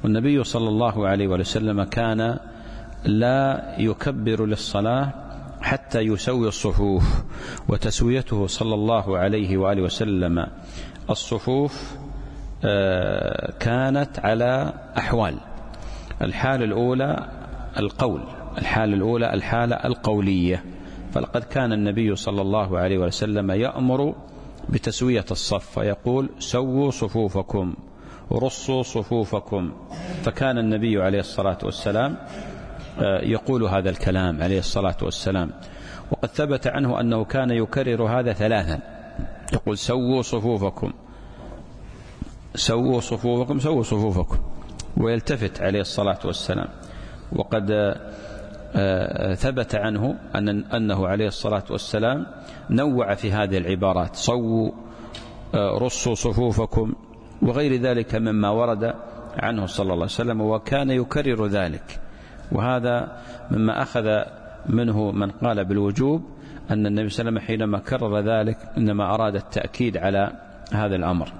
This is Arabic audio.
والنبي صلى الله عليه وسلم كان لا يكبر للصلاة حتى يسوي الصفوف، وتسويته صلى الله عليه وآله وسلم الصفوف كانت على أحوال. الحالة الأولى القول، الحالة الأولى الحالة القولية، فلقد كان النبي صلى الله عليه وسلم يأمر بتسوية الصف، فيقول سووا صفوفكم رصوا صفوفكم، فكان النبي عليه الصلاة والسلام يقول هذا الكلام عليه الصلاة والسلام. وقد ثبت عنه أنه كان يكرر هذا 3، يقول سووا صفوفكم سووا صفوفكم سووا صفوفكم، ويلتفت عليه الصلاة والسلام. وقد ثبت عنه أنه عليه الصلاة والسلام نوع في هذه العبارات، صووا رصوا صفوفكم وغير ذلك مما ورد عنه صلى الله عليه وسلم، وكان يكرر ذلك. وهذا مما أخذ منه من قال بالوجوب، أن النبي صلى الله عليه وسلم حينما كرر ذلك إنما أراد التأكيد على هذا الأمر.